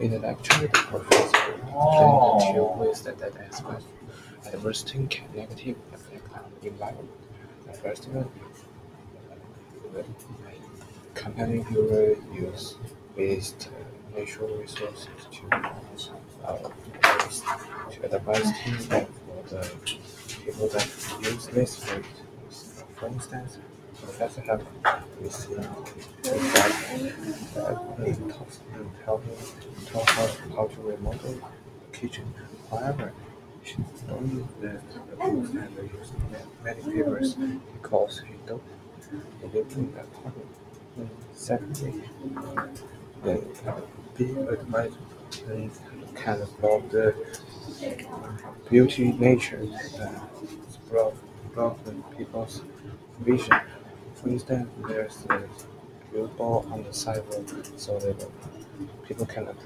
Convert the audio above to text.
In the lecture, the professor explained two ways that aspect diversity can negatively affect our environment. The first one, the company will use waste natural resources waste to advise teams that for the people that use less waste. For instance, Professor have received feedback taught how to remodel the kitchen. However, she don't use the books and use many papers because he don't believe in that problem. Secondly, the big advice can block the beauty nature block, block the people's vision. For instance, there's a billboard on the sidewalk so that people can